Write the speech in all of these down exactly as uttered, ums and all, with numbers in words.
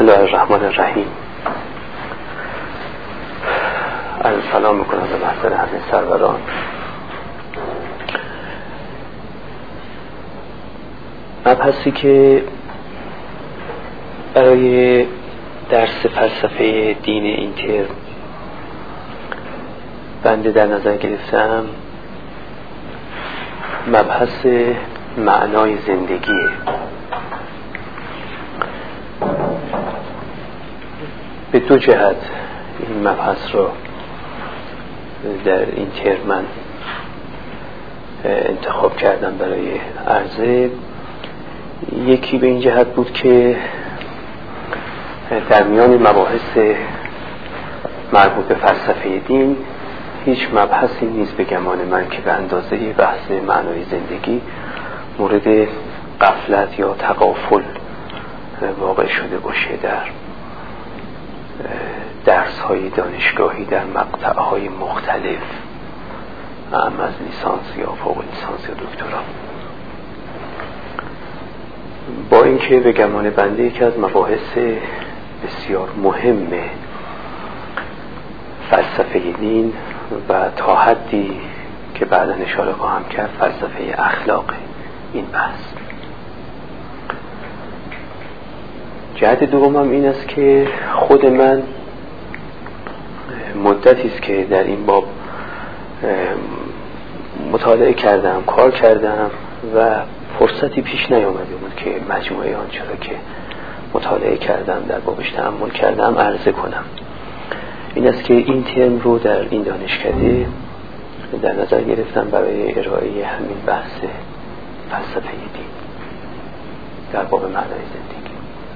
الله الرحمن الرحیم. عرض سلام میکنم به محضر همه سروران. مبحثی که برای درس فلسفه دین این ترم بنده در نظر گرفتم مبحث معنای زندگیه. به دو جهت این مبحث رو در این ترم من انتخاب کردم برای عرضه. یکی به این جهت بود که در میان مباحث مربوط به فلسفه دین هیچ مبحثی نیست به گمان من که به اندازه بحث معنای زندگی مورد غفلت یا تغافل واقع شده باشه در درس های دانشگاهی در مقطع های مختلف، هم از لیسانس یا فوق لیسانس یا دکترا. با اینکه به گمان بنده یکی از مباحث بسیار مهم فلسفه دین و تا حدی که بعدا اشاره خواهم کرد فلسفه اخلاق این بحث. جهت دومم این است که خود من مدتی است که در این باب مطالعه کردم، کار کردم و فرصتی پیش نیامده بود که مجموعه آنچه را که مطالعه کردم در بابش تأمل کردم عرضه کنم. این است که این ترم رو در این دانشکده در نظر گرفتم برای ارائه همین بحث فلسفه دین در باب معنای زندگی.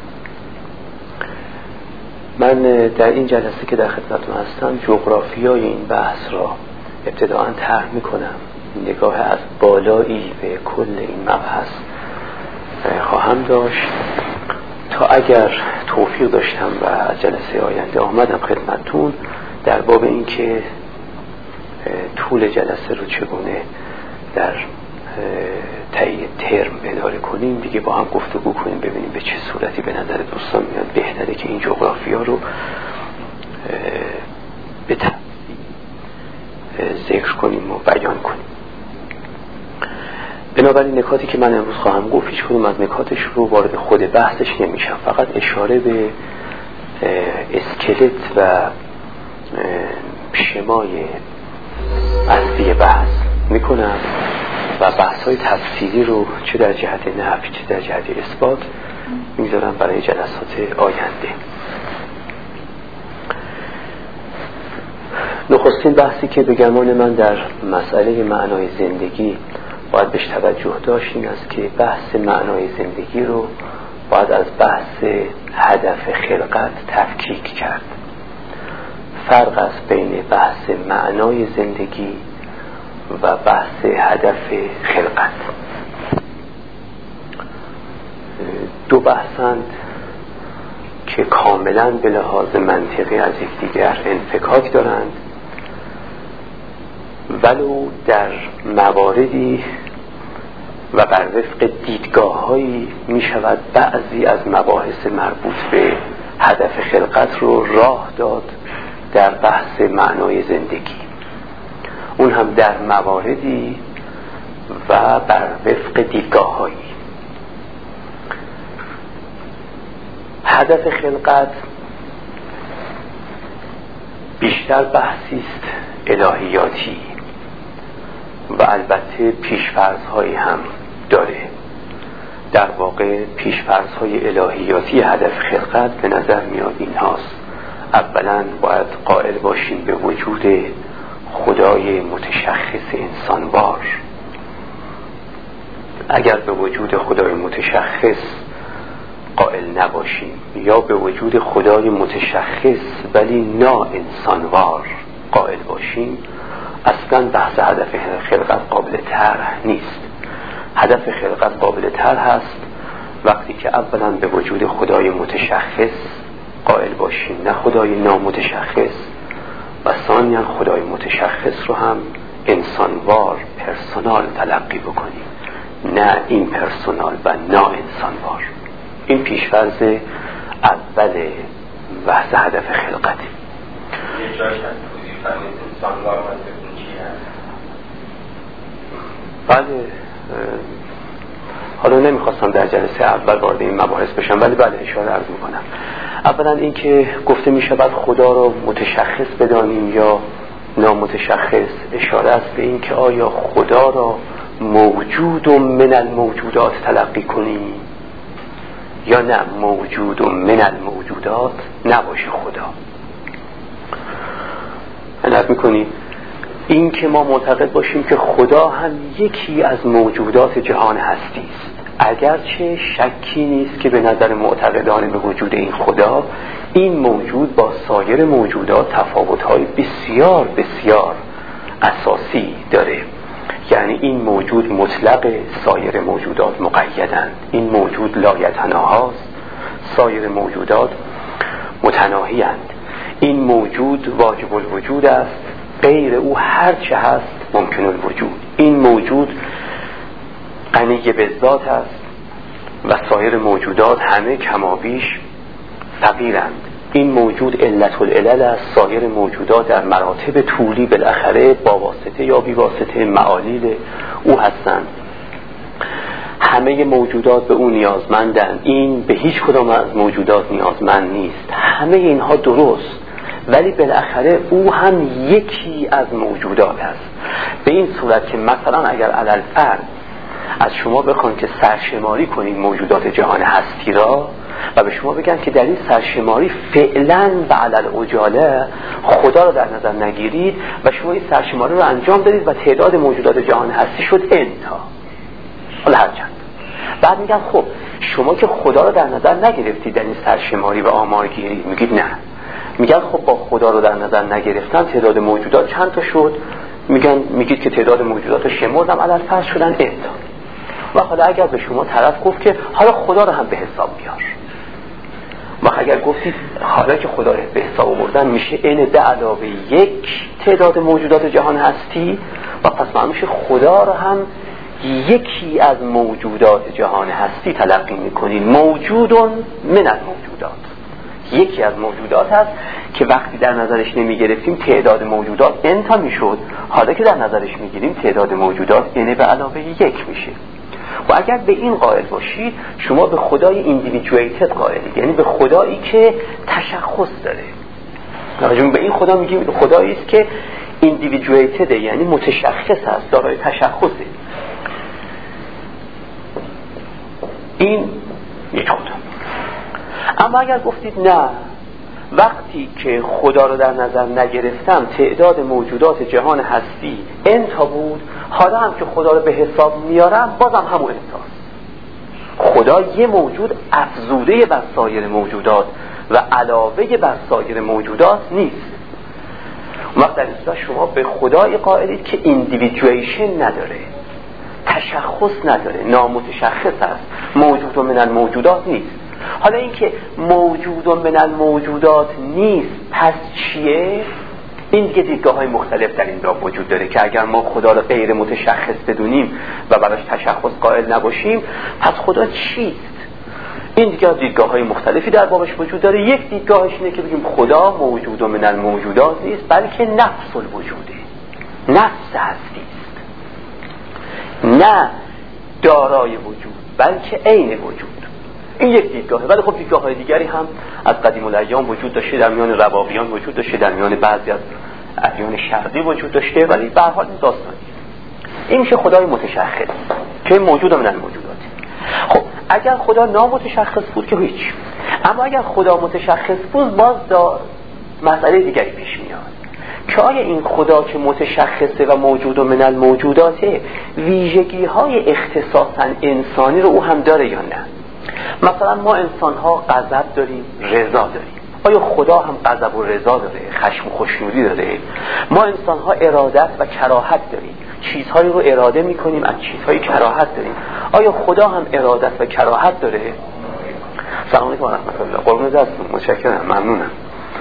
من در این جلسه که در خدمتتون هستم جغرافیای این بحث را ابتداءً طرح میکنم، نگاه از بالایی به کل این مبحث خواهم داشت تا اگر توفیق داشتم و از جلسه آینده آمدم خدمتتون در باب این که طول جلسه رو چگونه در طی ترم اداره کنیم دیگه با هم گفتگو کنیم، ببینیم به چه صورتی به نظر دوستان میاد بهتره که این جغرافیا رو به تفصیل ذکر کنیم و بیان کنیم. بنابراین نکاتی که من امروز خواهم گفت هیچ کدوم از نکاتش رو وارد خود بحثش نمیشم، فقط اشاره به اسکلت و شمای اصلی بحث میکنم و بحث‌های تفصیلی رو چه در جهت نفی چه در جهت اثبات میذارم برای جلسات آینده. نخستین بحثی که به گمان من در مسئله معنای زندگی باید بهش توجه داشت این است که بحث معنای زندگی رو باید از بحث هدف خلقت تفکیک کرد. فرق است بین بحث معنای زندگی و بحث هدف خلقت. دو بحثند که کاملا به لحاظ منطقی از یکدیگر انفکاک دارند، ولو در مواردی و بر وفق دیدگاه‌هایی می شود بعضی از مباحث مربوط به هدف خلقت رو راه داد در بحث معنای زندگی، اون هم در مواردی و بر وفق دیدگاه‌هایی. هدف خلقت بیشتر بحثی است الهیاتی و البته پیش‌فرض‌هایی هم داره. در واقع پیش‌فرض‌های الهیاتی هدف خلقت به نظر میاد این هاست: اولا باید قائل باشیم به وجود خدای متشخص انسانوار. اگر به وجود خدای متشخص قائل نباشیم یا به وجود خدای متشخص ولی نا انسانوار قائل باشیم، اصلا بحث هدف خلقت قابل طرح نیست. هدف خلقت قابل طرح هست وقتی که اولا به وجود خدای متشخص قائل باشیم نه خدای نامتشخص، و ثانیا خدای متشخص رو هم انسانوار پرسونال تلقی بکنیم نه این پرسونال و نا انسانوار. این پیشفرض اول بحث هدف خلقته. یه جاش هست توضیح فرمید انسانگاه منطقون چی هست؟ بله، حالا نمیخواستم در جلسه اول وارد این مباحث بشم، ولی بله اشاره عرض میکنم. اولا این که گفته میشه بعد خدا رو متشخص بدانیم یا نامتشخص، اشاره است به این که آیا خدا را موجود و من الموجودات تلقی کنیم یا نه موجود و من الموجودات نباشه خدا. نظر میکنیم این که ما معتقد باشیم که خدا هم یکی از موجودات جهان هستی است، اگرچه شکی نیست که به نظر معتقدان به وجود این خدا این موجود با سایر موجودات تفاوت‌های بسیار بسیار اساسی داره. یعنی این موجود مطلق، سایر موجودات مقیدند. این موجود لایتناهاست، سایر موجودات متناهی‌اند. این موجود واجب الوجود است، غیر او هر چه هست ممکن الوجود. این موجود غنی به ذات است و سایر موجودات همه کمابیش فقیرند. این موجود علت العلل است، سایر موجودات در مراتب طولی بالاخره با واسطه یا بی واسطه معالیل او هستند. همه موجودات به او نیازمندند، این به هیچ کدام از موجودات نیازمند نیست. همه اینها درست، ولی بالاخره او هم یکی از موجودات است. به این صورت که مثلا اگر علل فرض از شما بخوان که سرشماری کنید موجودات جهان هستی را و به شما بگن که در این سرشماری فعلا و علل عجاله خدا را در نظر نگیرید و شما این سرشماری را انجام دادید و تعداد موجودات جهان هستی شد انتا، حالا هر چند. بعد میگن خب شما که خدا را در نظر نگرفتید در این سرشماری و آمارگیری، میگید نه. میگن خب با خدا رو در نظر نگرفتن تعداد موجودات چند تا شد؟ میگن میگید که تعداد موجودات رو شمردم علل فرض شدن انتا. و حالا اگر به شما طرف گفت که حالا خدا رو هم به حساب بیار، و اگر گفتید حالا که خدا رو به حساب آوردن میشه ان به علاوه یک تعداد موجودات جهان هستی، و پس معلوم میشه خدا رو هم یکی از موجودات جهان هستی تلقی میکنید. موجودون من الموجودات، یکی از موجودات هست که وقتی در نظرش نمی گرفتیم تعداد موجودات انتا میشد، حالا که در نظرش میگیریم تعداد موجودات ان به علاوه یک میشه. و اگر به این قائل باشید شما به خدای ایندیویدویتد قائلید، یعنی به خدایی که تشخص داره. راجع به این خدا میگیم خدایی است که ایندیویدویتد، یعنی متشخص است، دارای تشخصه. این یک خدا. اما اگر گفتید نه، وقتی که خدا رو در نظر نگرفتم تعداد موجودات جهان هستی انتا بود، حالا هم که خدا رو به حساب میارم بازم همون انتاست. خدا یه موجود افزوده بر سایر موجودات و علاوه بر سایر موجودات نیست. وقت در این شما به خدای قائلید که ایندیویدویشن نداره، تشخص نداره، نامتشخص است، موجود و من الموجودات نیست. حالا این که موجود و من الموجودات نیست پس چیه؟ این دیگه دیدگاه های مختلف در این باب وجود داره که اگر ما خدا را غیر متشخص بدونیم و براش تشخص قائل نباشیم پس خدا چیست؟ این دیگه دیدگاه های مختلفی در بابش وجود داره. یک دیدگاهش اینه که بگیم خدا موجود و من الموجودات نیست، بلکه نفس الوجوده، نفس هستی است، نه دارای وجود بلکه عین وجود. این یک دیدگاهه. ولی خب دیدگاه های دیگری هم از قدیم الایام وجود داشته، در میان ربابیان وجود داشته، در میان بعضی از ادیان شرقی وجود داشته، ولی به هر حال این داستانی. این میشه خدای متشخص که موجود من الموجودات. خب اگر خدا نامتشخص بود که هیچ، اما اگر خدا متشخص بود باز دا مسئله دیگری پیش میاد که آیا این خدا که متشخصه و موجود من الموجوداته ویژگی های اختصاصا انسانی رو او هم داره یا نه؟ مثلا ما انسان ها غضب داریم، رضا داریم. آیا خدا هم غضب و رضا داره، خشم و خوشنودی داره؟ ما انسان ها ارادت و کراهت داریم، چیزهایی رو اراده میکنیم، از چیزهایی کراهت داریم. آیا خدا هم ارادت و کراهت داره؟ سلام علیکم و رحمت الله. قربون دستتون، متشکرم، ممنونم،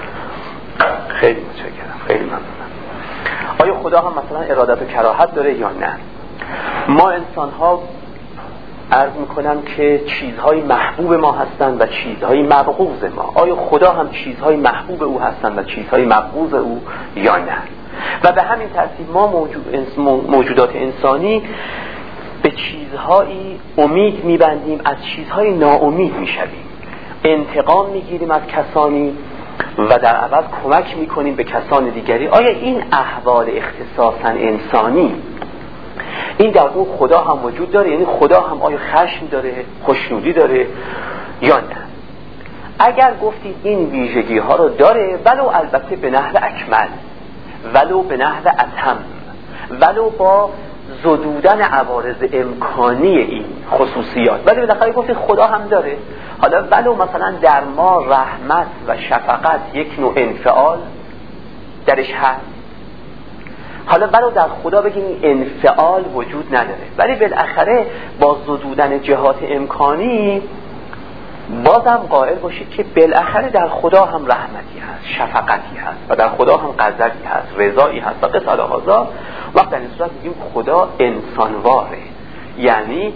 خیلی متشکرم، خیلی ممنونم. آیا خدا هم مثلا ارادت و کراهت داره یا نه؟ ما انسان ها عرض میکنم که چیزهای محبوب ما هستند و چیزهای مبغوض ما. آیا خدا هم چیزهای محبوب او هستند و چیزهای مبغوض او یا نه؟ و به همین ترتیب ما موجود موجودات انسانی به چیزهایی امید میبندیم، از چیزهای ناامید میشویم، انتقام میگیریم از کسانی و در عوض کمک میکنیم به کسان دیگری. آیا این احوال اختصاصا انسانی این در اون خدا هم وجود داره؟ یعنی خدا هم آیا خشم داره، خوشنودی داره یا نه؟ اگر گفتید این ویژگی ها رو داره، ولو البته به نحو اکمل، ولو به نحو اتم، ولو با زدودن عوارض امکانی این خصوصیات، ولی بالاخره گفتید خدا هم داره. حالا ولو مثلا در ما رحمت و شفقت یک نوع انفعال درش هست، حالا ولو در خدا بگیم انفعال وجود نداره، ولی بالاخره با زدودن جهات امکانی بازم قائل باشید که بالاخره در خدا هم رحمتی هست، شفقتی هست و در خدا هم غضبی هست، رضایی هست و قصه هذا. وقت در این صورت میگیم خدا انسانواره، یعنی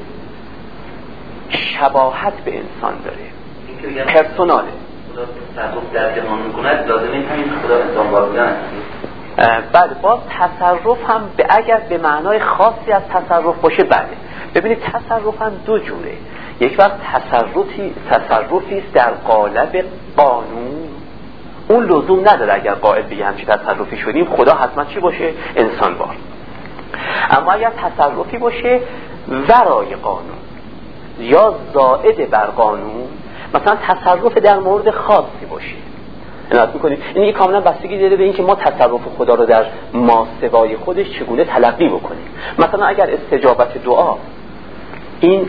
شباهت به انسان داره، پرسوناله. خدا تصرف در جهان میکند، لازمه همین خدا انسانوار بودن. بله، باز تصرف هم به اگر به معنای خاصی از تصرف باشه بله. ببینید تصرف هم دو جوره. یک وقت تصرفی تصرفی است در قالب قانون، اون لزوم نداره اگر قائل به همچین تصرفی شدیم خدا حتما چی باشه؟ انسانوار. اما اگر تصرفی باشه ورای قانون یا زائد بر قانون، مثلا تصرف در مورد خاصی باشه، عنایت میکنیم. این یک کاملا بستگی داره به این که ما تصرف خدا رو در ماسوای خودش چگونه تلقی بکنیم. مثلا اگر استجابت دعا این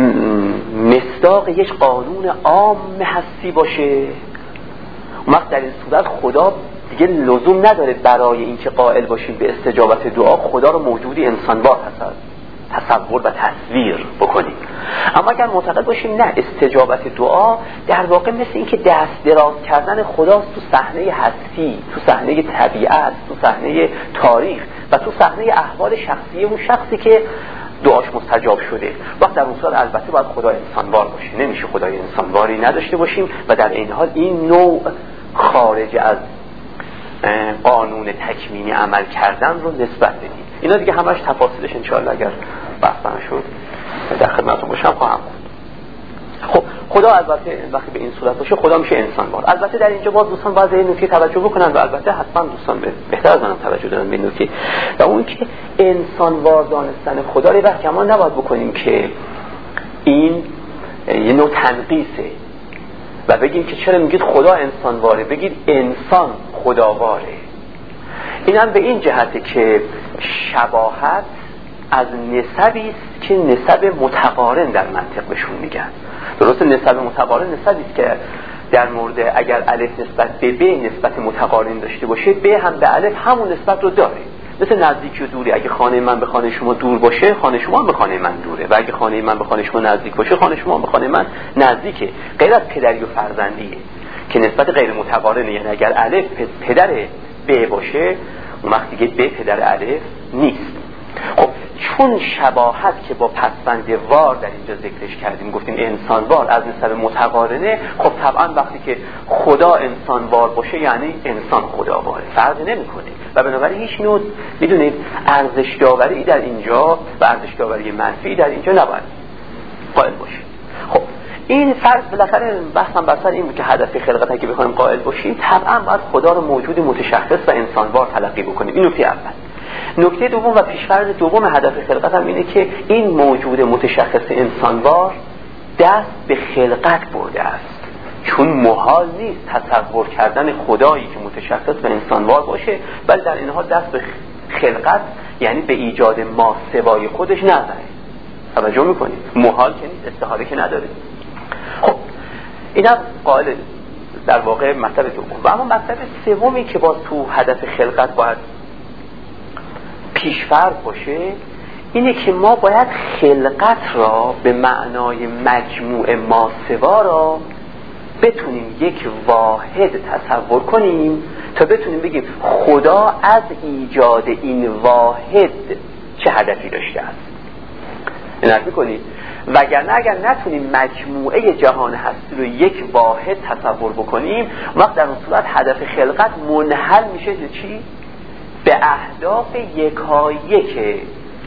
مصداق یک قانون عام هستی باشه، وقت در این صورت خدا دیگه لزوم نداره برای اینکه قائل باشیم به استجابت دعا خدا رو موجودی انسانوار تصور و تصویر بکنیم. اما اگر معتقد باشیم نه، استجابت دعا در واقع مثل این که دست دراز کردن خداست تو صحنه هستی، تو صحنه طبیعت، تو صحنه تاریخ و تو صحنه احوال شخصی اون شخصی که دعاش مستجاب شده. وقت در اون صورت البته باید خدا انسانوار باشه، نمیشه خدای انسانواری نداشته باشیم و در این حال این نوع خارج از قانون تکوینی عمل کردن رو نسبت بدیم. اینا دیگه همش تفاصیلش انشاءالله اگر بحث شد در خدمتتون باشم خواهم بود. خب خدا البته وقتی به این صورت باشه خدا میشه انسانوار. البته در اینجا باز دوستان باید این نکته توجه بکنن و البته حتما دوستان بهتر از منم توجه دارن به این نکته، و اون که انسانوار دانستن خدا رو وقت کمان نباید بکنیم که این یه نوع تنقیصه و بگیم که چرا میگید خدا انسانواره، بگید انسان خداواره. این هم به این جهته که شباهت از نسبی است که نسب متقارن در منطق بهشون میگن. درسته نسب متقارن نسبی است که در مورد اگر الف نسبت به ب نسبت متقارن داشته باشه، ب هم به الف همون نسبت رو داره. مثل نزدیکی و دوری، اگه خانه من به خانه شما دور باشه خانه شما هم به خانه من دوره، و اگه خانه من به خانه شما نزدیک باشه خانه شما هم به خانه من نزدیکه. غیر از پدری و فرزندیه که نسبت غیر متقارنه، یعنی اگر الف پدر ب باشه اون وقت دیگه ب پدر الف نیست. خب چون شباهت که با پسوند وار در اینجا ذکرش کردیم، گفتیم انسانوار از نسب متقارنه، خب طبعا وقتی که خدا انسانوار باشه یعنی انسان خداواره، فرق نمیکنه و بنابراین هیچ نوع میدونید ارزش داوری در اینجا و ارزش داوری منفی در اینجا نباید قائل باشه. خب این فرق بالاخره بحثم بر سر این بود که هدف خلقت اگه بخوایم قائل باشیم طبعا باید خدا رو موجود متشخص و انسانوار تلقی بکنیم. این نکته اول. نکته دوم و پیش‌فرض دوم هدف خلقت هم اینه که این موجود متشخص انسانوار دست به خلقت برده است، چون محال نیست تصور کردن خدایی که متشخص و انسانوار باشه ولی در این حال دست به خلقت یعنی به ایجاد ما سوای خودش نزنه. توجه میکنید؟ محال که نیست، استحاله که نداره. خب اینا قائل در واقع مطلب دوم. و اما مطلب سومی که باز تو هدف خلقت باید پیش‌فرض باشه اینه که ما باید خلقت را به معنای مجموع ماسوا را بتونیم یک واحد تصور کنیم تا بتونیم بگیم خدا از ایجاد این واحد چه هدفی داشته است. عنایت میکنید؟ وگرنه اگر نتونیم مجموعه جهان هستی رو یک واحد تصور بکنیم، وقت در اون صورت هدف خلقت منحل میشه به چی؟ به اهداف یکایک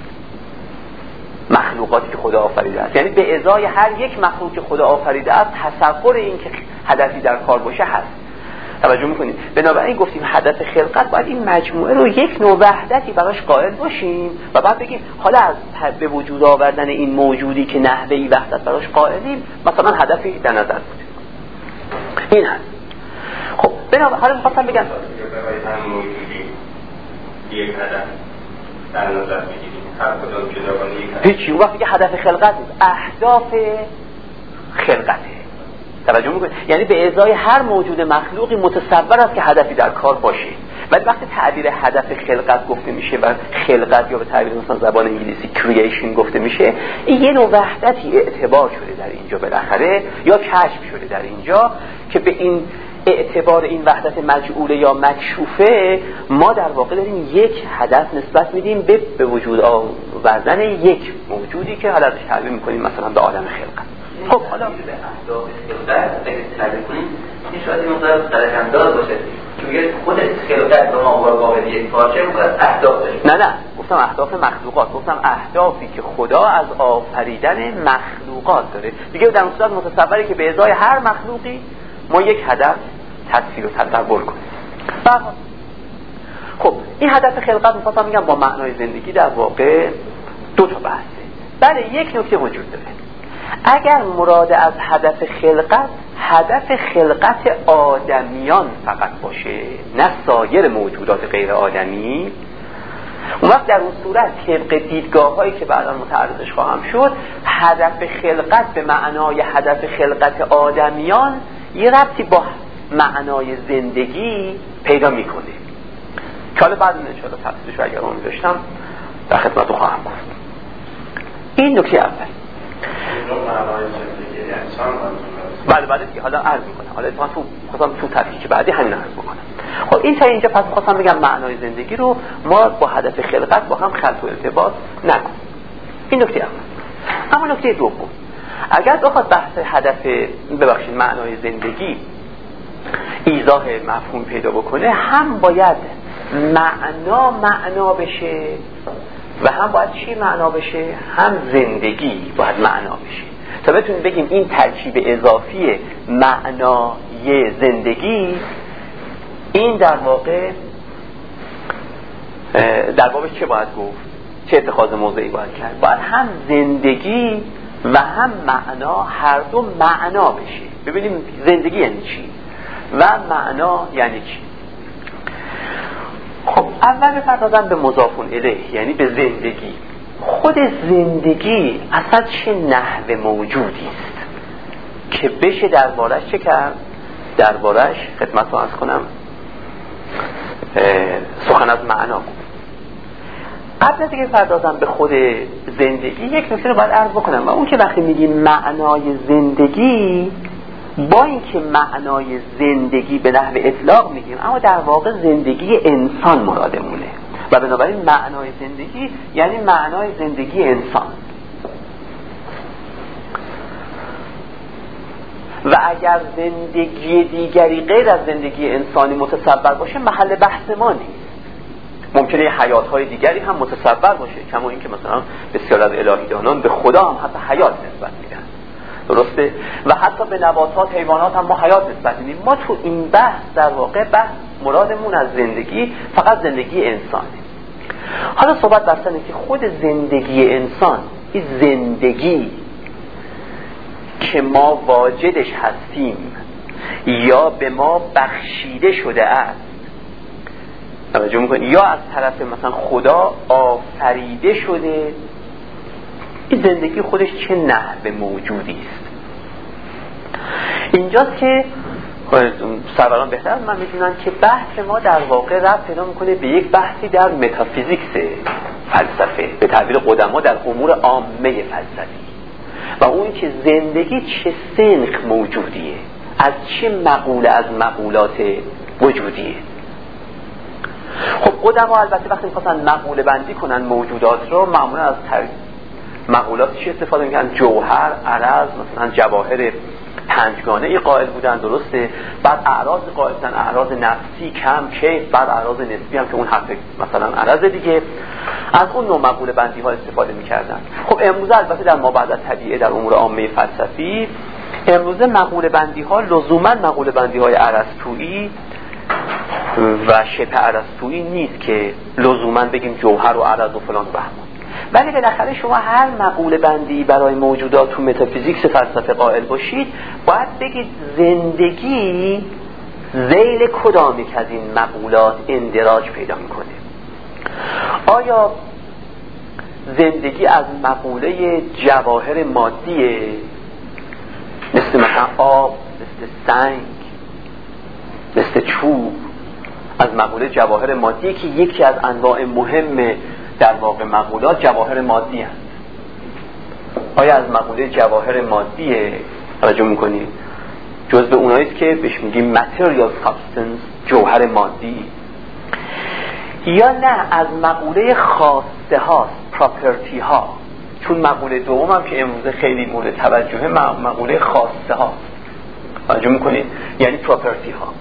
مخلوقاتی که خدا آفریده است. یعنی به ازای هر یک مخلوق که خدا آفریده است تصور این که هدفی در کار باشه هست. توجه میکنید؟ بنابراین گفتیم هدف خلقت باید این مجموعه رو یک نوع وحدتی براش قائل باشیم و بعد بگیم حالا از به وجود آوردن این موجودی که نحوهی وحدت براش قائلیم مثلا هدفی در نظر بود. این هست. خب بنابراین حالا میخواستم بگم برای موجودی یک هدف در نظر بگیریم، هر کدام جداگانه یک هدف. هیچی. اون وقتی که هدف خلقت بود اهداف خلقته. توجه میکنید؟ یعنی به ازای هر موجود مخلوقی متصور است که هدفی در کار باشه. ولی وقتی تعبیر هدف خلقت گفته میشه و خلقت یا به تعبیر مثلا زبان انگلیسی کرییشن گفته میشه، این یه نوع وحدتی اعتبار شده در اینجا بالاخره یا کشف شده در اینجا که به این اعتبار این وحدت مجعوله یا مکشوفه ما در واقع داریم یک هدف نسبت میدیم به به وجود آوردن یک موجودی که حالا ازش تعبیر میکنیم مثلا به عالم خلقت. خب حالا به اهداف خلقت اگه تعبیر کنیم این شاید این مقدار درک انداز باشه که میگه خود خلقت به ما واقعی یک پارچه میگه اهداف داریم. نه نه گفتم اهداف مخلوقات، گفتم اهدافی که خدا از آفریدن مخلوقات داره. دیگه در اون صورت متصوری که به ازای هر مخلوقی ما یک هدف تصویر و تصور کنیم. خب این هدف خلقت می‌خواستم میگم با معنای زندگی در واقع دو تا بحثه. بله یک نکته وجود داره. اگر مراد از هدف خلقت هدف خلقت آدمیان فقط باشه نه سایر موجودات غیر آدمی، اون وقت در اون صورت طبق دیدگاه هایی که بعدا متعرضش خواهم شد هدف خلقت به معنای هدف خلقت آدمیان یه ربطی با معنای زندگی پیدا میکنه که حالا بعد ان شاء الله تفصیلش رو اگر اون داشتم در خدمتتون خواهم گفت. این نکته اول. معنای زندگی انسان بله بله دیگه حالا عرض میکنم. حالا اتفاقا تو خواستم تو تفکیک بعدی همین عرض میکنم. خب این تا اینجا پس خواستم بگم معنای زندگی رو ما با هدف خلقت با هم خلط و ارتباط نکنیم. این نکته اول. اما نکته دوم، اگر بخواد بحث هدف ببخشید معنای زندگی ایضاح مفهوم پیدا بکنه، هم باید معنا معنا بشه و هم باید چی معنا بشه؟ هم زندگی باید معنا بشه تا بتونیم بگیم این ترکیب اضافی معنای زندگی این در واقع در بابش چه باید گفت؟ چه اتخاذ موضعی باید کرد؟ باید هم زندگی و هم معنا هر دو معنا بشه. ببینیم زندگی یعنی چی و معنا یعنی چی. خب اول بپردازم به مضاف الیه یعنی به زندگی. خود زندگی اصلا چه نحو موجودی است که بشه دربارش چه کرد؟ دربارش خدمتتون عرض کنم سخن از معنا بود. قبل از اینکه بپردازم به خود زندگی یک نکته رو باید عرض بکنم و اون که وقتی میگیم معنای زندگی با اینکه معنای زندگی به نحو اطلاق میگیم اما در واقع زندگی انسان مرادمونه و بنابراین معنای زندگی یعنی معنای زندگی انسان. و اگر زندگی دیگری غیر از زندگی انسانی متصور باشه محل بحث ما نیست. ممکنه حیات‌های دیگری هم متصور باشه، کما اینکه مثلا بسیار از الهیدانان به خدا هم حتی حیات نسبت میدن، درسته؟ و حتی به نباتات، حیوانات هم ما حیات نسبت میدیم. ما تو این بحث در واقع بحث مرادمون از زندگی فقط زندگی انسانه. حالا صحبت بر سر که خود زندگی انسان، این زندگی که ما واجدش هستیم یا به ما بخشیده شده است، توجه میکنید، یا از طرف مثلا خدا آفریده شده، این زندگی خودش چه نحو موجودی است. اینجاست که سروران بهتر از من میدونن که بحث ما در واقع ربط پیدا میکنه به یک بحثی در متافیزیکس فلسفه، به تعبیر قدما در امور عامه فلسفی، و اون که زندگی چه سنخ موجودیه، از چه مقوله از مقولات وجودیه. خب قدما البته وقتی میخواستن مقوله بندی کنن موجودات رو معمولا از مقولات چی استفاده میکنن؟ جوهر، عرض، مثلا جواهر پنجگانه ای قائل بودن، درسته؟ بعد اعراض قائل بودن، اعراض نفسی، کم، کیف، بعد اعراض نسبی هم که اون حرف مثلا عرض دیگه. از اون نوع مقوله بندی ها استفاده میکردن. خب امروزه البته در مابعد طبیعه در امور عامه فلسفی، امروزه مقوله بندی ها لزوما مقوله بندی های ارسطویی و شبه ارسطویی نیست که لزوما بگیم جوهر و عرض و فلان و بهمان. ولی بالاخره شما هر مقوله بندی برای موجودات تو متافیزیکس فلسفه قائل باشید، باید بگید زندگی ذیل کدام یک از این مقولات اندراج پیدا میکنه. آیا زندگی از مقوله جواهر مادیه مثل مثلا آب، مثل سنگ، مثل چوب، از مقوله جواهر مادیه که یکی از انواع مهم در واقع مقولات جواهر مادی هست؟ آیا از مقوله جواهر مادیه توجه میکنید؟ جزء اونایی است که بهش میگیم material substance، جوهر مادی، یا نه از مقوله خاصه هاست، property ها؟ چون مقوله دوم هم که امروزه خیلی مورد توجهه، مقوله خاصه هاست. توجه میکنید؟ یعنی property ها.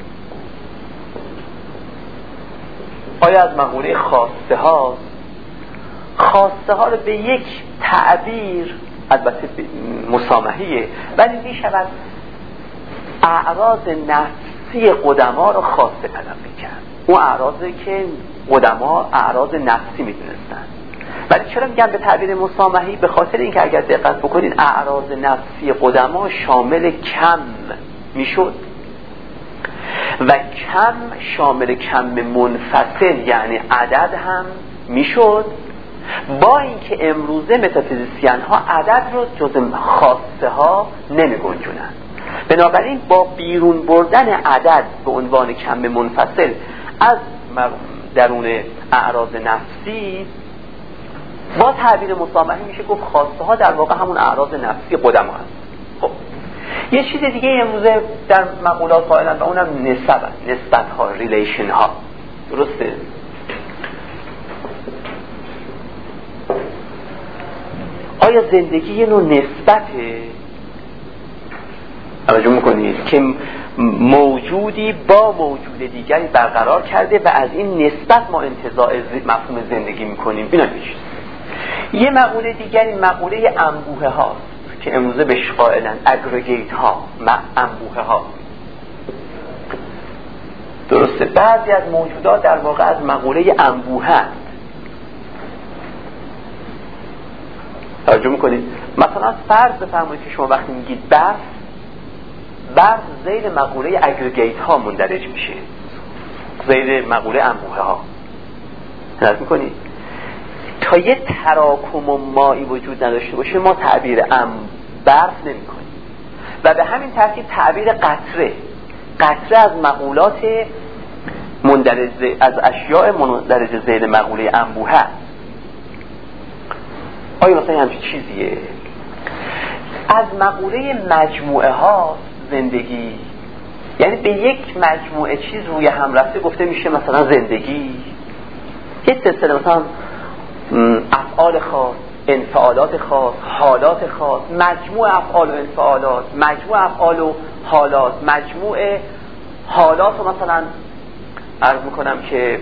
آیا از مقوله خاصه هاست؟ خاصه ها رو به یک تعبیر البته مسامحیه، ولی می شود اعراض نفسی قدما رو خاصه تلقی کرد. اون اعراضی که قدما اعراض نفسی می دونستن. ولی چرا میگم به تعبیر مسامحی؟ به خاطر اینکه اگر دقت بکنید اعراض نفسی قدما شامل کم می شد و کم شامل کم منفصل یعنی عدد هم می شد، با اینکه امروزه متافیزیسین ها عدد رو جز خاصه ها نمی گنجونن. بنابراین با بیرون بردن عدد به عنوان کم منفصل از درون اعراض نفسی، با تعبیر مسامحی میشه گفت خاصه ها در واقع همون اعراض نفسی قدما هست. خب یه چیز دیگه امروزه در مقولات قائلن و اونم نسب نسبت ها، ریلیشن ها، درسته؟ آیا زندگی یه نوع نسبته؟ توجه میکنید که موجودی با موجود دیگری برقرار کرده و از این نسبت ما انتزاع مفهوم زندگی میکنیم. اینا میشه. یه مقوله دیگری مقوله انبوه هاست که امروزه بهش قائلن اگریگیت ها، انبوه ها، درسته؟ بعضی از موجودات در واقع از مقوله انبوه هست. توجه میکنید؟ مثلا فرض بفرمایید که شما وقتی میگید برف، برف زیر مقوله اگریگیت ها مندرج میشه، زیر مقوله انبوه ها. نظر میکنید؟ تا یه تراکم و مایی وجود نداشته باشه ما تعبیر ام برف نمی کنیم. و به همین ترتیب تعبیر قطره، قطره از مقولات مندرج از اشیاء مندرج زیر مقوله انبوه هست. آیا مثلا همچین چیزیه؟ از مقوله مجموعه ها زندگی، یعنی به یک مجموعه چیز روی هم رفته گفته میشه مثلا زندگی. یه سلسله مثلا افعال خاص، انفعالات خاص، حالات خاص، مجموع افعال و انفعالات، مجموع افعال و حالات، مجموع حالات و مثلا عرض میکنم که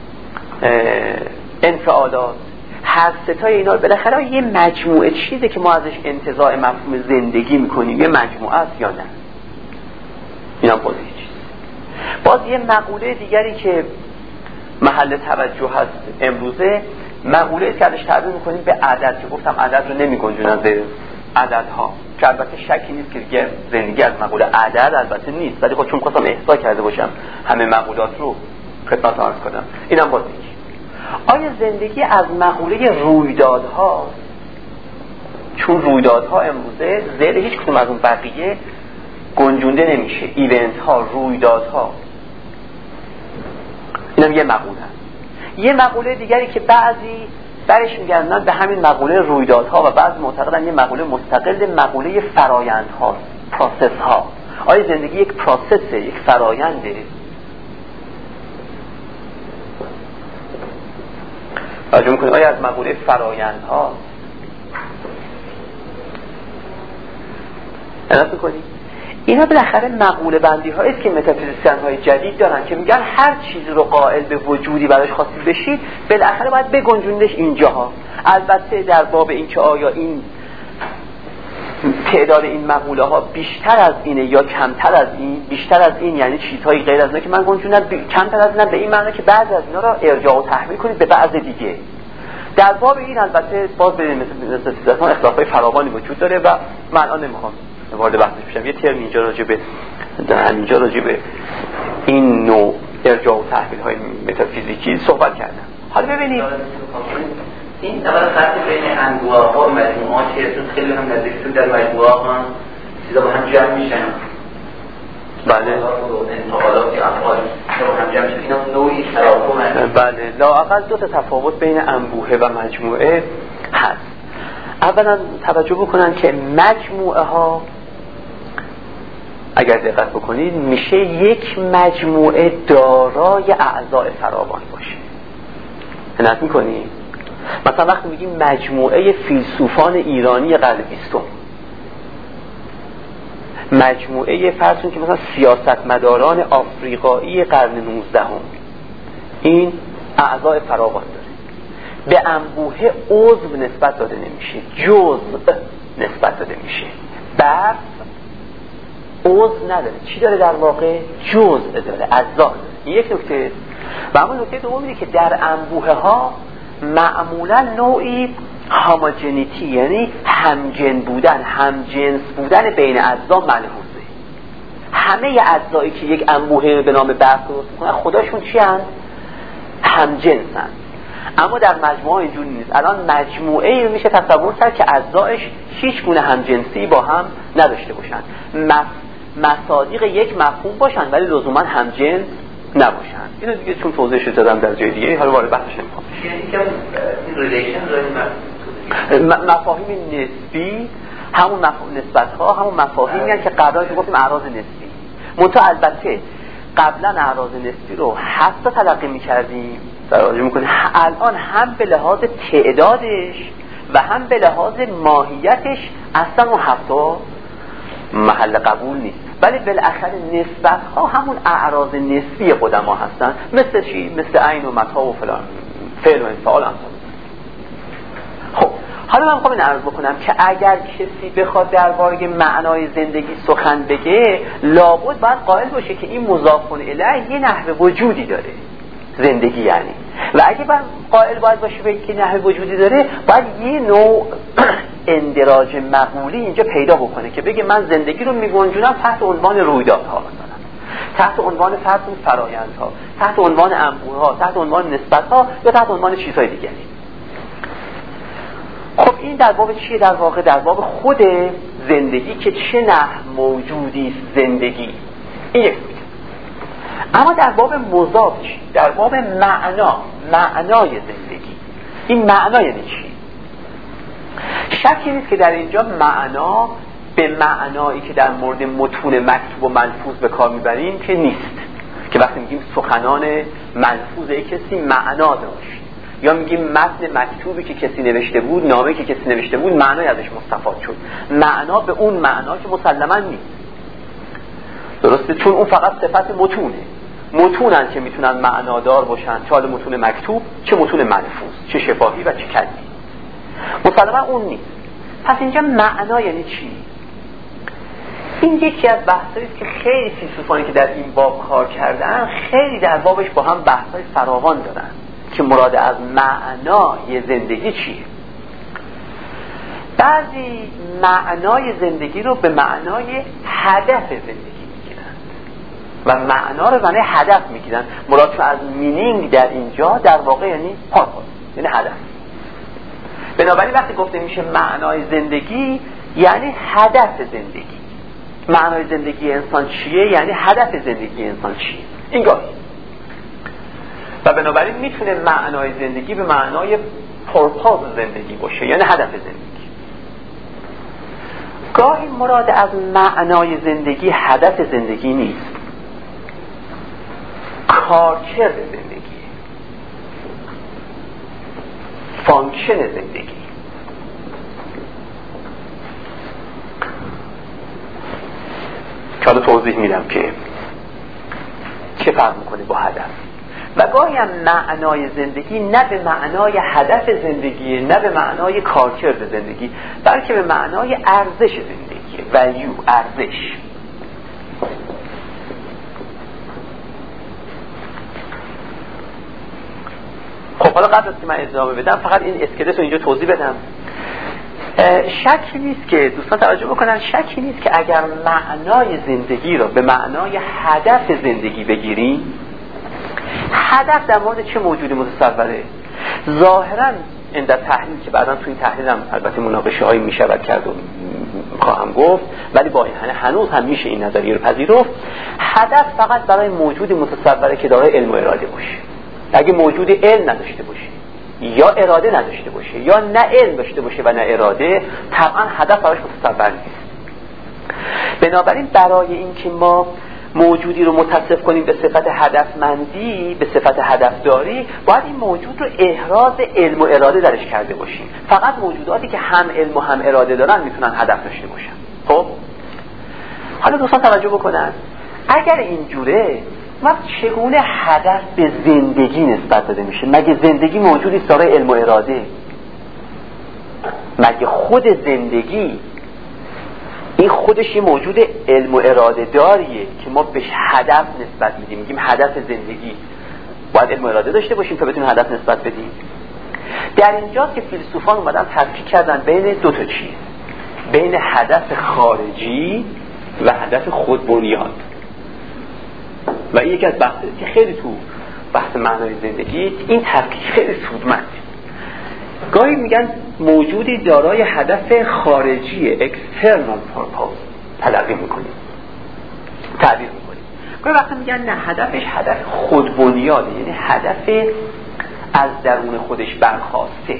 انفعالات، هر ستای اینا بالاخره یه مجموعه چیزه که ما ازش انتزاع مفهوم زندگی میکنیم. یه مجموعه است یا نه؟ اینا باز یه چیز. باز یه مقوله دیگری که محل توجه هست امروزه، مقوله که ازش تعبیر میکنیم به عدد، که گفتم عدد رو نمی گنجونن زیر عددها، که البته شکی نیست که زندگی از مقوله عدد البته نیست، ولی خب چون خواستم احضا کرده باشم همه مقولات رو خدمت عرض کنم. اینم باز دیگه. آیا زندگی از مقوله رویدادها؟ چون رویدادها امروزه زیر هیچ کدوم از اون بقیه گنجونده نمیشه. ایونت ها، رویدادها، اینم یه مقوله. یه مقوله دیگری که بعضی برش میگردن به همین مقوله رویدادها و بعضی معتقدن یه مقوله مستقل، مقوله فرایندها، پروسس ها. آیا زندگی یک پروسسه، یک فراینده؟ توجه میکنید؟ آیا از مقوله فرایندها عنایت می‌کنید؟ اینا بالاخره مقوله بندی هایی است که متافیزیسین های جدید دارن که میگن هر چیز رو قائل به وجودی براش خواستید بشید بالاخره باید بگنجوندش اینجاها. البته در باب این که آیا این تعداد این مقوله ها بیشتر از اینه یا کمتر از این، بیشتر از این یعنی چیزهای غیر از اینا که من گنجوندم، کمتر از اینا به این معنی که بعضی از اینا را ارجاع و تحمیل کنید به بعض دیگه. در باب این البته باز به متافیزیسین اختلافات فراوانی وجود داره و من الان نمیخوام وارد بحثش بشم. یه ترم اینجا راجع به اینجا راجع به این نوع ارجاع و تحویل های متافیزیکی صحبت کردم. حالا ببینید این اول خط بین انواع ها و مجموعات چیه؟ چون خیلی هم نزدیکشون در مجموعه ها هم چیزا با هم جمع میشن. بله. انتقالاتی افعال با هم جمع میشن. اینا نوعی تراکم هست. بله. لااقل دو تا تفاوت بین انبوه و مجموعه هست. اولا توجه بکنن که مجموعه ها اگر دقت بکنید میشه یک مجموعه دارای اعضاء فراوان باشه. عنایت میکنید؟ مثلا وقتی میگیم مجموعه فیلسوفان ایرانی قرن بیستم، مجموعه فرضون که مثلا سیاستمداران آفریقایی قرن نوزدهم، این اعضاء فراوان داره. به انبوه عضو نسبت داده نمیشه، جزء نسبت داده میشه. برف عضو نداره، چی داره در واقع؟ جزء داره، اجزا داره. این یک نکته. و اما نکته دومی که در انبوه ها معمولا نوعی هاموجنیتی یعنی همجن بودن، همجنس بودن بین اجزا ملحوظه. همه اجزایی که یک انبوه به نام برف درست میکنن خداشون چی هستند؟ همجنسن. اما در مجموعه اینجوری نیست. الان مجموعه ای میشه تصور کرد که اجزایش هیچ گونه همجنسی با هم نداشته باشن، مصادیق یک مفهوم باشن ولی لزوما همجنس نباشن. اینو دیگه چون توضیحش دادم در جای دیگه، حالا وارد بحثش نمی‌خوام. یعنی که این ریلیشن داریم مفاهیم نسبی، همون مفاهیم نسبت‌ها، همون مفاهیمی که قبلا گفتیم اعراض نسبی. منتها البته قبلا اعراض نسبی رو هفت تا تلقی می‌کردیم، توجه می‌کنید الان هم به لحاظ تعدادش و هم به لحاظ ماهیتش اصلا اون هفت تا محل قبول نیست. ولی بالاخره نسبت ها همون اعراض نسبی قدما هستن، مثل چی؟ مثل عین و متا و فلان، فعل و انفعال هم. خب حالا من میخوام این عرض بکنم که اگر کسی بخواد درباره معنای زندگی سخن بگه، لابد باید قائل باشه که این مضاف الیه یه نحو وجودی داره، زندگی یعنی. و اگه باید قائل باید باشه به که نحو وجودی داره، باید یه نوع اندراج مقولی اینجا پیدا بکنه که بگه من زندگی رو میگنجونم تحت عنوان رویدادها، مثلا تحت عنوان فرض فرآیندها، تحت عنوان انبوه‌ها، تحت عنوان نسبت‌ها یا تحت عنوان چیزهای دیگری. خب این در باب چیه؟ در واقع در باب خود زندگی که چه نحو موجودی است زندگی. این یک بود. اما در باب مضاف چی؟ در باب معنا، معنای زندگی. این معنا یعنی چی؟ شکی نیست که در اینجا معنا به معنایی که در مورد متون مکتوب و ملفوظ به کار میبریم که نیست، که وقتی میگیم سخنان ملفوظ کسی معنا داشت، یا میگیم متن مکتوبی که کسی نوشته بود، نامه‌ای که کسی نوشته بود معنای ازش مستفاد شد. معنا به اون معنا که مسلماً نیست، درسته؟ چون اون فقط صفت متونه. متونن که میتونن معنادار باشن، چه حال متون مکتوب، چه متون ملفوظ، چه شفاهی و چه کلمی. مسلماً اون نیست. پس اینجا معنا یعنی چی؟ این یکی از بحثایی است که خیلی فیلسوفانی که در این باب کار کردن خیلی در بابش با هم بحثای فراوان دارن که مراد از معنای زندگی چیه. بعضی معنای زندگی رو به معنای هدف زندگی میگیرن و معنا رو معنای هدف میگیرن. مراد از مینینگ در اینجا در واقع یعنی پرپوز، یعنی هدف. بنابراین وقتی گفته میشه معنای زندگی یعنی هدف زندگی. معنای زندگی انسان چیه؟ یعنی هدف زندگی انسان چیه. این گاهی و بنابراین میتونه معنای زندگی به معنای پرپوز زندگی باشه، یعنی هدف زندگی. گاهی مراد از معنای زندگی هدف زندگی نیست، کارکرد زندگی، فانکشن زندگی. که حالا توضیح میدم که چه فرق میکنه با هدف. و گاهی هم معنای زندگی نه به معنای هدف زندگی، نه به معنای کارکرد زندگی، بلکه به معنای ارزش زندگی، ولیو، ارزش. خب حالا قبل از که من ادامه بدم فقط این اسکلت رو اینجا توضیح بدم. شکی نیست که دوستان توجه بکنن، شکی نیست که اگر معنای زندگی رو به معنای هدف زندگی بگیریم، هدف در مورد چه موجودی متصوره؟ ظاهراً این در تحلیل که بعداً تو این تحلیل هم البته مناقشه هایی می شود کرد و خواهم گفت، ولی با این هنوز هم میشه این نظریه رو پذیرفت. هدف فقط برای موجودی متصوره که دارای علم و اراده باشه. اگه موجود علم نداشته باشه یا اراده نداشته باشه یا نه علم داشته باشه و نه اراده، طبعا هدف براش متصور نیست. بنابراین برای اینکه ما موجودی رو متصف کنیم به صفت هدفمندی، به صفت هدفداری، باید این موجود رو احراز علم و اراده درش کرده باشیم. فقط موجوداتی که هم علم و هم اراده دارن میتونن هدف داشته باشن. خب حالا دوستان توجه بکنن، اگر اینجوره وقت چگونه هدف به زندگی نسبت داده میشه؟ مگه زندگی موجودی است دارای علم و اراده؟ مگه خود زندگی این خودش یه موجود علم و اراده داریه که ما بهش هدف نسبت میدیم؟ میگیم هدف زندگی. باید علم و اراده داشته باشیم تا بتونیم هدف نسبت بدیم. در اینجاست که فیلسوفان اومدن تفکیک کردن بین دو تا چیز، بین هدف خارجی و هدف خودبنیاد. و این یکی از بحثه که خیلی تو بحث معنای زندگی این تفکیک خیلی سودمنده. گاهی میگن موجودی دارای هدف خارجی external purpose تلقی میکنیم، تعبیر میکنیم. گاهی وقتا میگن نه، هدفش هدف خودبنیاده، یعنی هدف از درون خودش برخاسته.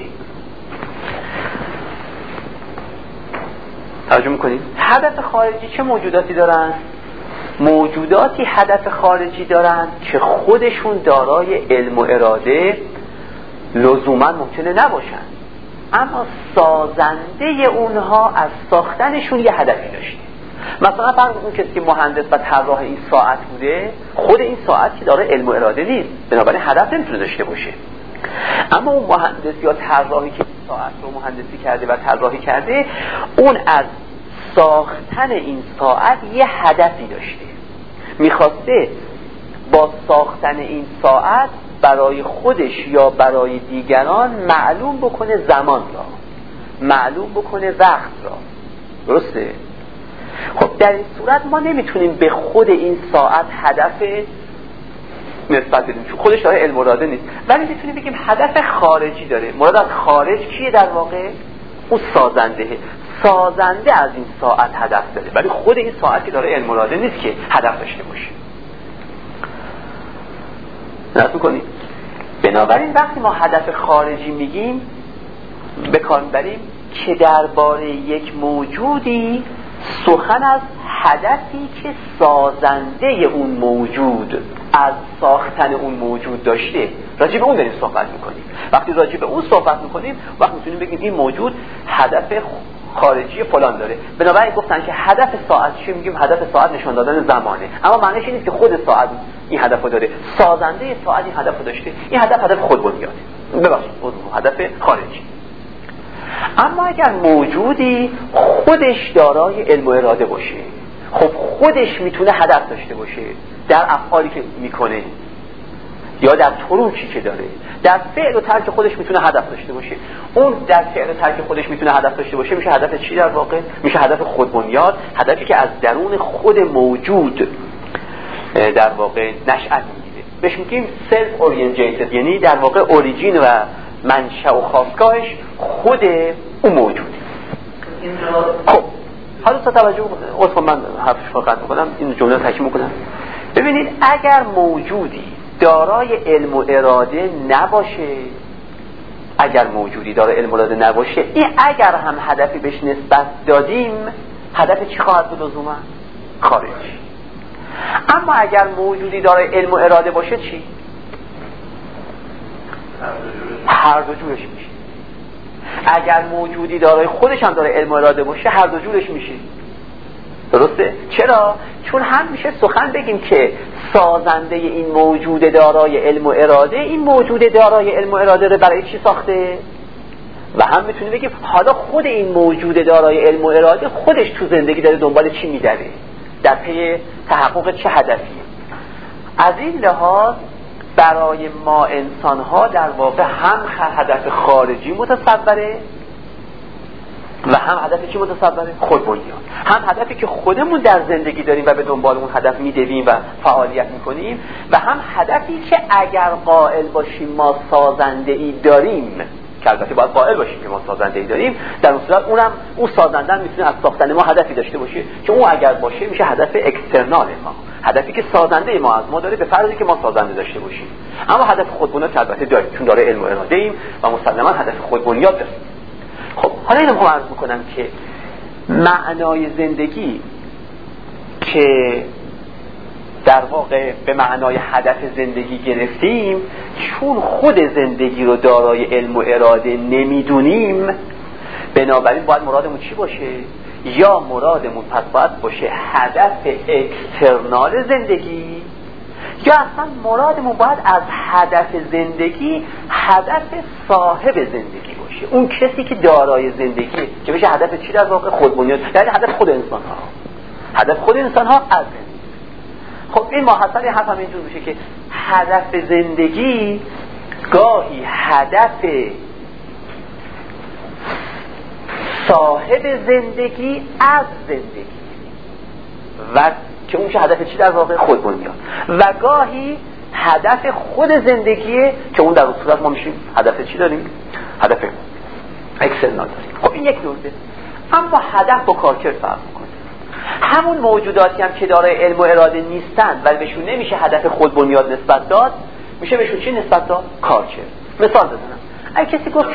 توجه میکنیم؟ هدف خارجی چه موجوداتی دارن؟ موجوداتی هدف خارجی دارن که خودشون دارای علم و اراده لزوما ممکنه نباشن، اما سازنده اونها از ساختنشون یه هدفی داشته. مثلا فرض اون کسی که مهندس و طراح این ساعت بوده، خود این ساعت که داره علم و اراده نیست، بنابراین هدف نمیتونه داشته باشه. اما اون مهندس یا طراحی که این ساعت رو مهندسی کرده و طراحی کرده، اون از ساختن این ساعت یه هدفی داشته، میخواسته با ساختن این ساعت برای خودش یا برای دیگران معلوم بکنه زمان را، معلوم بکنه وقت را. درسته؟ خب در این صورت ما نمیتونیم به خود این ساعت هدف نسبت بدیم چون خودش داره علم و اراده نیست، ولی میتونیم بگیم هدف خارجی داره. مراد از خارج کیه در واقع؟ اون سازنده. سازنده از این ساعت هدف داره، ولی خود این ساعتی داره علم و اراده نیست که هدف داشته باشه. نظر کنید. بنابراین وقتی ما هدف خارجی میگیم به کار میبریم که درباره یک موجودی سخن از هدفی که سازنده اون موجود از ساختن اون موجود داشته، راجع به اون داریم صحبت میکنیم. وقتی راجع به اون صحبت میکنیم وقتی میتونیم بگیم این موجود هدف خارجی فلان داره. بنابراین گفتن که هدف ساعت چی؟ میگیم هدف ساعت نشان دادن زمانه، اما معنیش این نیست که خود ساعت این هدفو داره، سازنده ساعت این هدفو داشته. این هدف هدف خودبنیاده، ببخشید هدف خارجی. اما اگر موجودی خودش دارای علم و اراده باشه، خب خودش میتونه هدف داشته باشه در افعالی که میکنه یا در تروکی که داره، در فعل و ترک خودش میتونه هدف داشته باشه. اون در فعل و ترک خودش میتونه هدف داشته باشه، میشه هدف چی در واقع؟ میشه هدف خودبنیاد، هدفی که از درون خود موجود در واقع نشأت میگیره. بهش میگیم سلف اورینتیتد، یعنی در واقع اوریجین و منشأ و خاستگاهش خود اون موجوده. خب حالا تا توجه اصلا من حرفش فقط میکنم، این جمله رو تکمیل میکنم. ببینید اگر موجودی دارای علم و اراده نباشه، اگر موجودی دارای علم و اراده نباشه، این اگر هم هدفی بهش نسبت دادیم، هدف چی خواهد بود لزوما؟ خارجی. اما اگر موجودی دارای علم و اراده باشه چی؟ هر دو جورش میشه. اگر موجودی دارای خودش هم داره علم و اراده باشه، هر دو جورش میشه. درسته؟ چرا؟ چون هم میشه سخن بگیم که سازنده این موجود دارای علم و اراده این موجود دارای علم و اراده رو برای چی ساخته؟ و هم میتونیم بگیم حالا خود این موجود دارای علم و اراده خودش تو زندگی داره دنبال چی میدوه؟ در پی تحقق چه هدفی؟ از این لحاظ برای ما انسان ها در واقع هم هدف خارجی متصوره و هم هدفی که متصوره خودبنیان، هم هدفی که خودمون در زندگی داریم و به دنبال اون هدف میدویم و فعالیت میکنیم و هم هدفی که اگر قائل باشیم ما سازنده ای داریم، که البته باید قائل باشیم که ما سازنده ای داریم، در اون صورت اونم اون سازنده میتونه از ساختن ما هدفی داشته باشه که اون اگر باشه میشه هدف اکسترنال ما، هدفی که سازنده ما از ما داره به فرضی که ما سازنده داشته باشیم. اما هدف خودبنیاد که البته داریم چون داره علم و اراده ایم و مسلما هدف خودبنیاد داریم. خب حالا اینو میخوام عرض میکنم که معنای زندگی که در واقع به معنای هدف زندگی گرفتیم، چون خود زندگی رو دارای علم و اراده نمیدونیم، بنابراین باید مرادمون چی باشه؟ یا مرادمون پس باید باشه هدف اکسترنال زندگی، یا اصلا مرادمون باید از هدف زندگی هدف صاحب زندگی باشه، اون کسی که دارای زندگی که بشه هدف چی در واقع؟ خودبنیاد، یعنی هدف خود انسان ها، هدف خود انسان ها از زندگی. خب این ماحصل حرف هم اینجور میشه که هدف زندگی گاهی هدف صاحب زندگی از زندگی و که اون چه هدف چی در واقع؟ خودبنیاد، و گاهی هدف خود زندگیه که اون در اون صورت ما میشیم هدف چی داریم؟ هدف اکسترنال داریم. خب این یک نکته. اما هدف با کارکرد فرق میکنه. همون موجوداتی هم که دارای علم و اراده نیستند ولی بهشون نمیشه هدف خودبنیاد نسبت داد، میشه بهشون چی نسبت داد؟ کارکرد. مثال بزنم، اگه کسی گفت که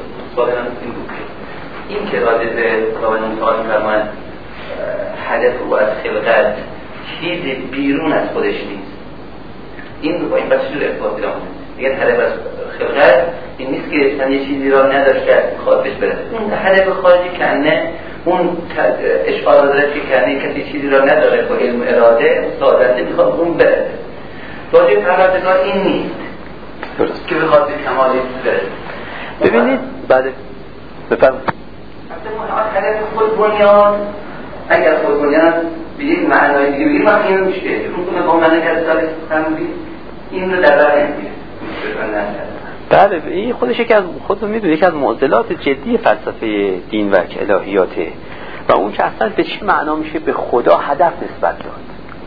این که راجع به خداوند سوال می‌فرماید هدف او از خلقت چیز بیرون از خودش نیست، این با این بحث جور ارتباط پیدا می‌کنه. دیگه هدف از خلقت این نیست که مثلا یه چیزی را نداشت که می‌خواد بهش برسه. اون هدف خارجی کنه، اون اشعار داره که کنه کسی چیزی را نداره با علم و اراده سازنده می‌خواد اون برسه. راجع به پروردگار این نیست. درست. که بخواد به کمالی برسه. ببینید بعد بفرمایید هدف خودبنیاد، اگر خودبنیاد به یک معنای دیگه بگیم وقتی این میشه چون کنه با معنی که سال تنبیه این رو در بر نمیگیره. بله این خودش یکی از خود رو میدونه یکی از معضلات جدی فلسفه دین و الهیاته و اون که اصلا به چه معنا میشه به خدا هدف نسبت داد.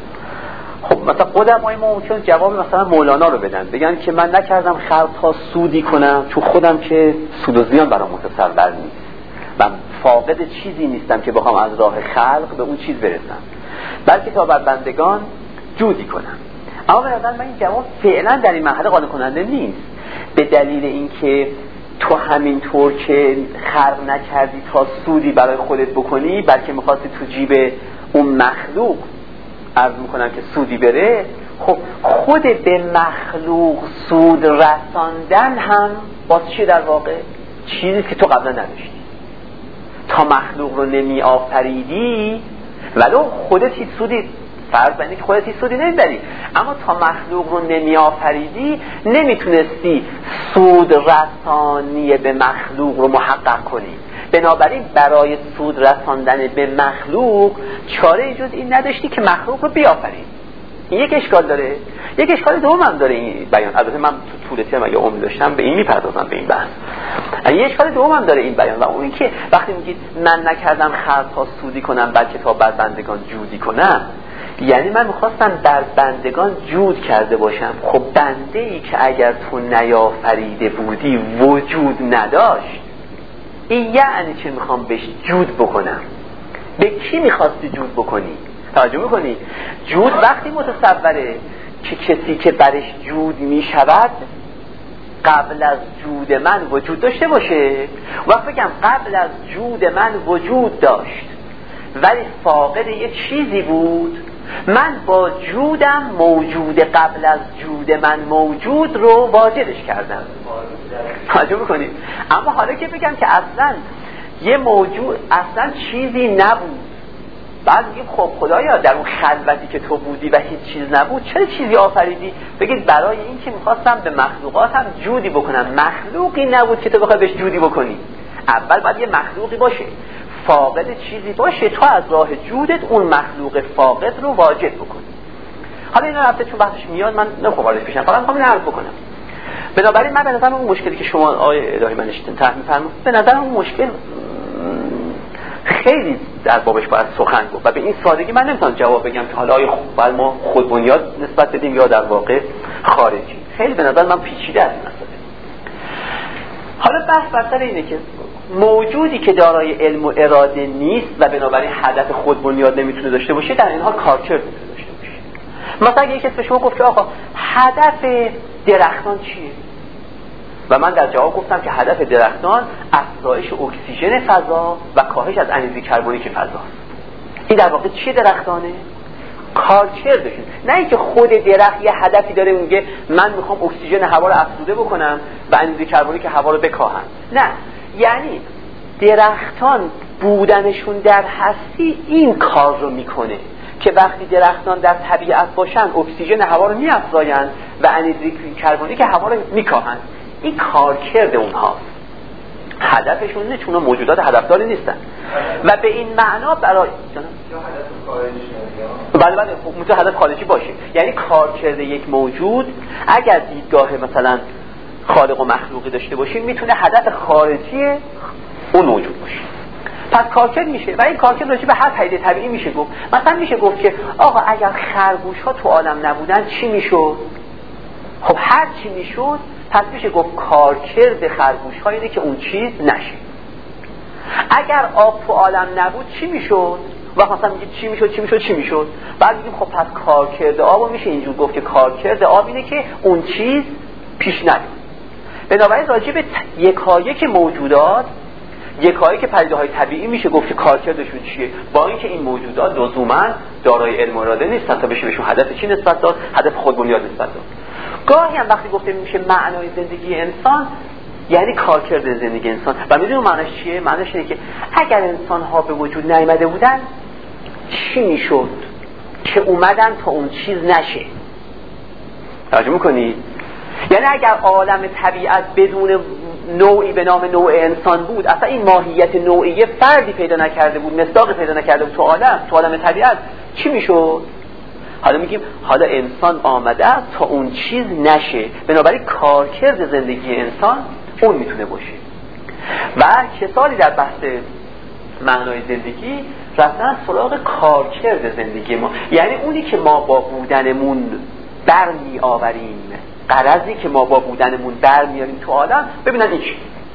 خب مثلا قدمای ما ممکن جواب مثلا مولانا رو بدن، بگن که من نکردم خلق تا سودی کنم چون خودم که سود و زیان برام متصور نیست، من فاقد چیزی نیستم که بخوام از راه خلق به اون چیز برسم، بلکه تا بر بندگان جودی کنم. اما به نظر من این جواب فعلا در این مرحله قانع کننده نیست، به دلیل اینکه تو همینطور که خلق نکردی تا سودی برای خودت بکنی، بلکه می‌خواستی تو جیب اون مخلوق عرض میکنم که سودی بره. خب خود به مخلوق سود رساندن هم باز چی در واقع؟ چیزی که تو قبلا نداشتی. تا مخلوق رو نمی آفریدی ولو خودت هیچ سودی فرض بندی که خودت هیچ سودی نمیبری، اما تا مخلوق رو نمی آفریدی نمیتونستی سود رسانی به مخلوق رو محقق کنی. بنابراین برای سود رساندن به مخلوق چاره جز این نداشتی که مخلوق رو بیافرید. این یک اشکال داره. یک اشکال دوم هم داره این بیان. البته من تو طول ترم اگه عمر داشتم به این میپردازم به این بحث. یک اشکال دوم هم داره این بیان و اون این که وقتی میگید من نکردم خلق تا سودی کنم بلکه تا بر بندگان جودی کنم، یعنی من میخواستم بر بندگان جود کرده باشم. خب بنده ای که اگر تو نیافریده بودی وجود نداشت، این یعنی چه میخوام بهش جود بکنم؟ به کی میخواستی جود بکنی؟ توجه میکنی؟ جود وقتی متصوره که کسی که برش جود میشود قبل از جود من وجود داشته باشه. وقت بگم قبل از جود من وجود داشت ولی فاقد یه چیزی بود، من با جودم موجود قبل از جود من موجود رو واجدش کردم. توجه میکنید؟ اما حالا که بگم که اصلا یه موجود اصلا چیزی نبود بعد میگیم خب خدایا در اون خلوتی که تو بودی و هیچ چیز نبود چه چیزی آفریدی؟ بگید برای این که میخواستم به مخلوقاتم جودی بکنم. مخلوقی نبود که تو بخوای بهش جودی بکنی. اول باید یه مخلوقی باشه، فاقد چیزی باشه، تو از راه جودت اون مخلوق فاقد رو واجد بکنی. حالا اینا رفته چون بحثش میاد من نمیخوام واردش بشم، فقط میخوام اینو عرض بکنم. بنابراین من به نظر اون مشکلی که شما آیه الهی منشتن طرح می‌فرمایید، به نظر اون مشکل خیلی در بابش باید سخن گفت و به این سادگی من نمیتونم جواب بگم که حالا آیا باید ما خود بنیاد نسبت بدیم یا در واقع خارجی. خیلی به نظر من پیچیده است مسئله. حالا بحث بر سر اینه که موجودی که دارای علم و اراده نیست و بنابراین هدف خود بنیاد نمیتونه داشته باشه در این حال کارکرد میتونه داشته باشه. مثلا اگه کسی به شما گفت که آقا هدف درختان چیه؟ و من در جواب گفتم که هدف درختان افزایش اکسیژن فضا و کاهش از انرژی کربونیک فضاست. این در واقع چیه درختانه؟ کارکردشون. نه اینکه خود درخت یه هدفی داره میگه من میخوام اکسیژن هوا رو افزوده بکنم و انرژی کربونیک هوا رو بکاهم. نه، یعنی درختان بودنشون در هستی این کار رو میکنه که وقتی درختان در طبیعت باشن اکسیژن هوا رو میافزایند و انرژی کربونیک هوا رو میکاهند. این کارکرد اونهاست. هدفشون نه، چون موجودات هدفداری نیستن و به این معنا برای بله بله خب میتونه هدف خارجی باشه. یعنی کارکرد یک موجود اگر دیدگاه مثلا خالق و مخلوقی داشته باشیم میتونه هدف خارجی اون موجود باشه. پس کارکرد میشه و این کارکرد راجع به هر پدیده طبیعی میشه گفت. مثلا میشه گفت که آقا اگر خرگوش ها تو عالم نبودن چی میشد؟ خب هر چی میشد پس میشه گفت کارکرد خرگوش ها اینه که اون چیز نشه. اگر آب تو عالم نبود چی میشد؟ وقت مثلا میگه چی میشد چی میشد چی میشد بعد میگیم خب پس کارکرد آب میشه اینجور گفت که کارکرد آب اینه که اون چیز پیش نیاد. بنابراین راجع به یکایک موجودات یکایک پدیده‌های طبیعی میشه گفت که کارکردشون چیه، با اینکه این موجودات لزوما دارای علم و اراده نیستن تا بشه بهشون هدف چی نسبت داد، هدف خود بنیاد نسبت داد. گاهی هم وقتی گفته میشه معنای زندگی انسان یعنی کارکرد زندگی انسان و میدونیم معناش چیه؟ معناش اینه که اگر انسان ها به وجود نیامده بودن چی میشد که اومدن تا اون چیز نشه. توجه میکنی؟ یعنی اگر عالم طبیعت بدون نوعی به نام نوع انسان بود، اصلا این ماهیت نوعیه فردی پیدا نکرده بود، مصداقی پیدا نکرده بود تو عالم تو عالم طبیعت، چی میشد؟ حالا میگیم حالا انسان آمده تا اون چیز نشه، بنابراین کارکرد زندگی انسان اون میتونه باشه. و کسانی در بحث معنای زندگی رفتن سراغ کارکرد زندگی ما، یعنی اونی که ما با بودنمون برمی آوریم، غرضی که ما با بودنمون برمیاریم تو عالم. ببینن این چی؟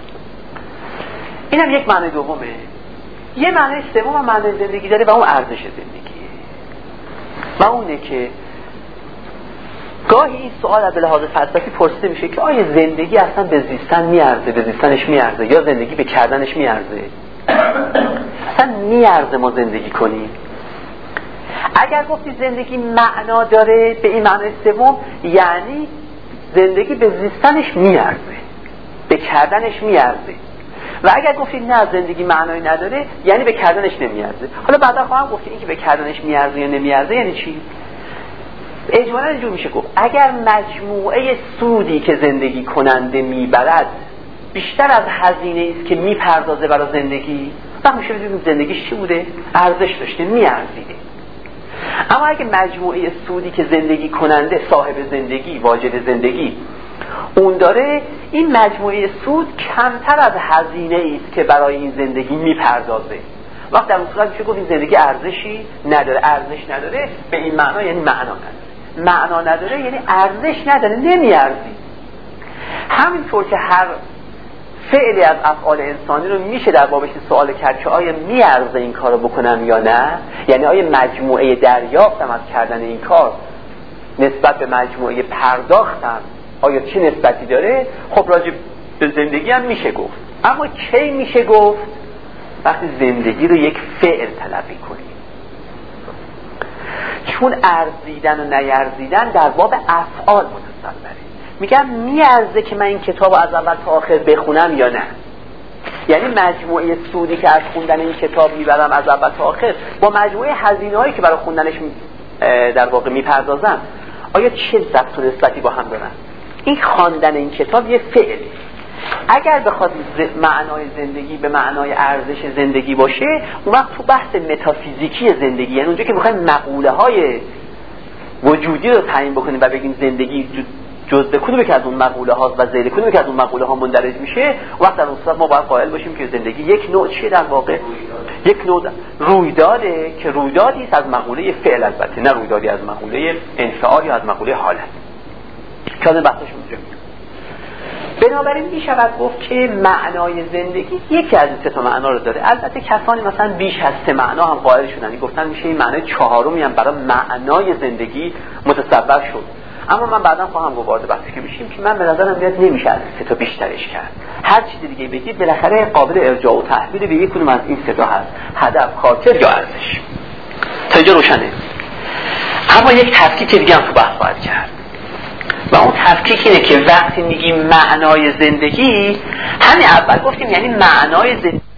اینم یک معنی دومه. یه معنی سوم هم معنی زندگی داره و اون ارزش زندگی و اونه که گاهی این سوال به لحاظ فلسفی پرسیده میشه که آیا زندگی اصلا به زیستن میارزه، به زیستنش میارزه، یا زندگی به کردنش میارزه؟ اصلا میارزه ما زندگی کنیم؟ اگر گفتی زندگی معنا داره به این معنی سوم، یعنی زندگی به زیستنش میارزه، به کردنش میارزه. و اگر گفتی نه زندگی معنایی نداره یعنی به کردنش نمیارزه. حالا بعدا خواهم گفت این که به کردنش میارزه یا نمیارزه یعنی چی؟ اجمالاً اینجور میشه گفت اگر مجموعه سودی که زندگی کننده میبرد بیشتر از هزینه است که میپردازه برای زندگی، وقت میشه بگیم زندگیش چی بوده؟ ارزش داشته، میارزیده. اما اگه مجموعه سودی که زندگی کننده صاحب زندگی واجد زندگی اون داره، این مجموعه سود کمتر از هزینه است که برای این زندگی میپردازه، وقت در اون صورت میشه گفت این زندگی ارزشی نداره. ارزش نداره به این معنا یعنی معنا نداره، معنا نداره یعنی ارزش نداره، نمیارزی. همینطور که هر فعلی از افعال انسانی رو میشه در بابش سوال کرد که آیا میارزه این کارو بکنم یا نه، یعنی آیا مجموعه دریافتم از کردن این کار نسبت به مجموعه پرداختم آیا چه نسبتی داره. خب راجع به زندگی هم میشه گفت، اما کی میشه گفت؟ وقتی زندگی رو یک فعل تلقی کنیم، چون ارزیدن و نیارزیدن در باب افعال متصوره. میگم میارزه که من این کتاب از اول تا آخر بخونم یا نه؟ یعنی مجموعه سودی که از خوندن این کتاب میبرم از اول تا آخر با مجموعه هزینه‌هایی که برای خوندنش در واقع میپردازم، آیا چه ضبط و نسبتی با هم دارن؟ این خواندن این کتاب یه فعل. اگر بخواد معنای زندگی به معنای ارزش زندگی باشه، اون وقت تو بحث متافیزیکی زندگی، یعنی اونجا که میخوایم مقوله های وجودی رو تعیین بکنیم و بگیم زندگی جزء کدومی که از اون مقوله ها و ذیل کدومی که از اون مقوله ها مندرج میشه، وقت در اون صورت ما باید قائل باشیم که زندگی یک نوع چیه در واقع؟ یک نوع رویداده که رویدادی است از مقوله فعل، البته نه رویدادی از مقوله انفعال یا از مقوله حالت. کامل بحثش اونجا. بنابراین می شود گفت که معنای زندگی یکی از سه تا معنا رو داره. البته کسانی مثلا بیش از سه معنا هم قائل شدن، گفتن میشه این معنای چهارمی هم برای معنای زندگی متصور شد. اما من بعداً خواهم گفت وارد بحثی که بشیم که من به نظرم میاد نمیشه از سه تا بیشترش کرد. هر چیز دیگه بگید بالاخره قابل ارجاع و تحویل به یک کدوم از این سه تا هست: هدف، خاطر یا ارزش. تا اینجا روشنه. اما یک تفکیک دیگه هم تو بحث باید کرد و اون تفکیک اینه که وقتی میگیم معنای زندگی، همین اول گفتیم یعنی معنای زندگی